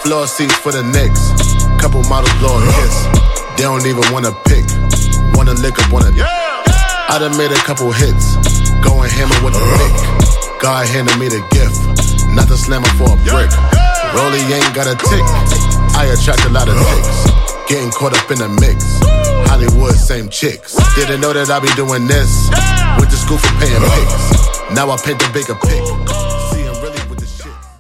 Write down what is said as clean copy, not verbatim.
Floor seats for the Knicks. Couple models blow a kiss. They don't even wanna pick. Wanna lick up on a I done made a couple hits. Going hammer with a lick. God handed me the gift. Not the slammer for a brick. Rollie ain't got a tick. I attract a lot of chicks. Getting caught up in the mix. Hollywood, same chicks. Didn't know that I be doing this. Went to school for paying pics. Now I paint the bigger pic.